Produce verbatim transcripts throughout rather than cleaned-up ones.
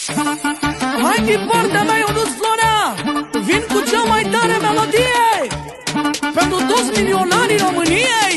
Hai din partea mea, Ionuț Florea, vin cu cea mai tare melodie pentru toți milionarii României.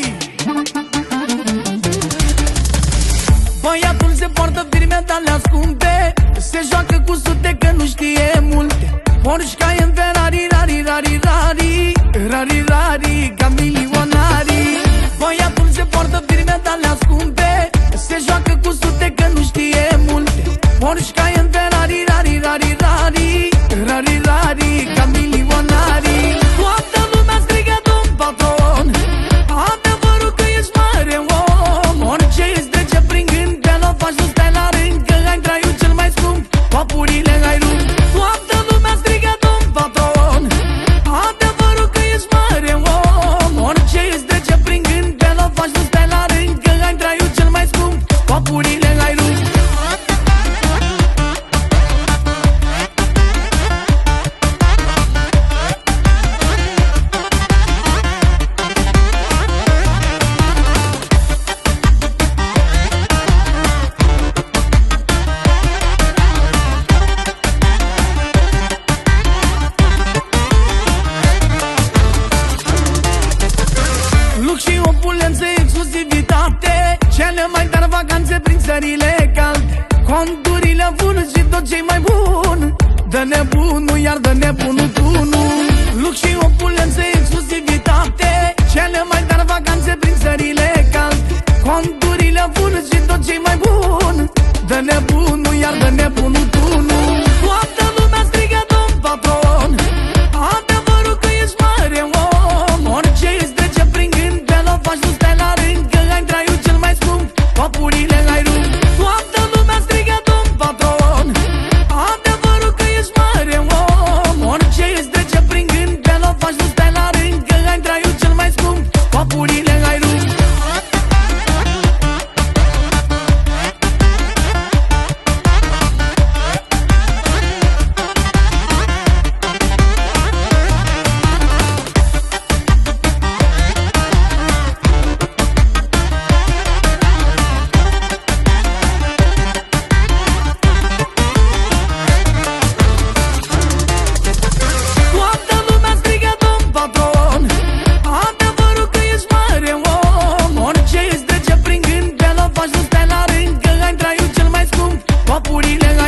Băiatul se poartă firme, dar le ascunde, se joacă cu sute că nu știe multe. Porsche, Cayenne, Ferrari, rari, rari, rari, rari, rari, ca milionarii. Băiatul se poartă firme, dar le ascunde, se joacă cu sute că nu știe multe. Porsche, Cayenne, Ferrari, rari, rari, rari, rari, rari, ca milionarii. Toată lumea strigă domn patron, adevărul că ești mare om. Orice îți trece prin gând, te l-o faci, nu stai la rând, că ai traiul cel mai scump, papurile ai rupt. Toată lumea strigă domn patron, adevărul că ești mare om. Orice îți trece prin gând, te l-o faci, nu stai la rând, că ai traiul cel mai scump, papurile ai rupt. Lux și opulență, exclusivitate, cele mai tari vacanțe prin țările calde. Conturile bune și tot ce-i mai bun, dă nebunul, iar dă nebunul tunul. Lux și opulență, exclusivitate, cele mai tari vacanțe prin țările calde. Conturile bune și tot ce-i mai bun, dă nebunul, iar dă nebunul tunul. Toată lumea strigă domn patron, adevărul că ești mare om. Orice îți trece prin gând, te l-o faci, nu stai la rând, că ai traiul cel mai scump, papurile ai rupt. Toată lumea strigă domn patron, adevărul că ești mare om. Orice îți trece prin gând, te l-o faci, nu stai la rând, că ai traiul cel mai scump, papurile ai rupt. Toată lumea strigă domn patron, adevărul că ești mare om. Orice îți trece prin gând, te l-o faci, nu stai la rând, că ai traiul cel mai scump, papurile